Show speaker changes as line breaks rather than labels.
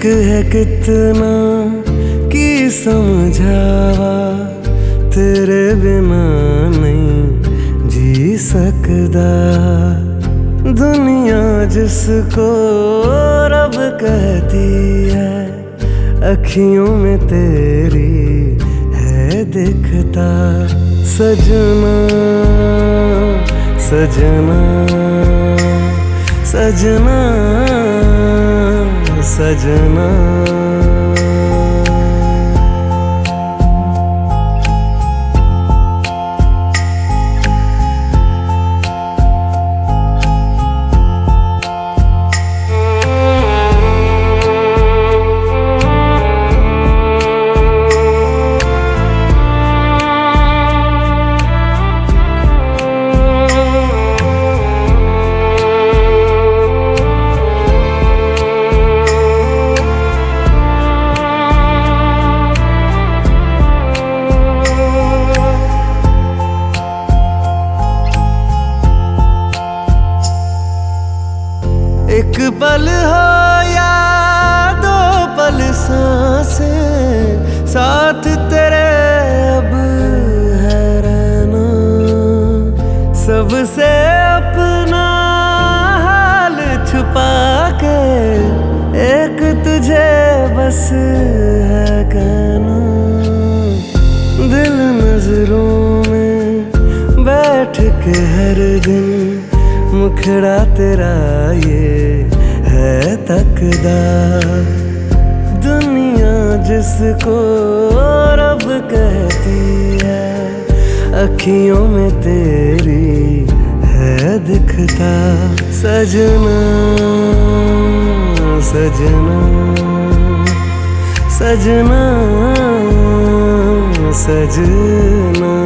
इश्क है कितना की समझावा, तेरे बिना नहीं जी सकदा। दुनिया जिसको रब कहती है, अखियों में तेरी है दिखता। सजना सजना सजना सजना। एक पल हो या दो पल सांसें, साथ तेरे अब है रहना। सबसे अपना हाल छुपा के एक तुझे बस है कहना। दिल नजरों में बैठ के हर दिन मुखड़ा तेरा ये है तकदा। दुनिया जिसको रब कहती है, अखियों में तेरी है दिखता। सजना सजना सजना सजना।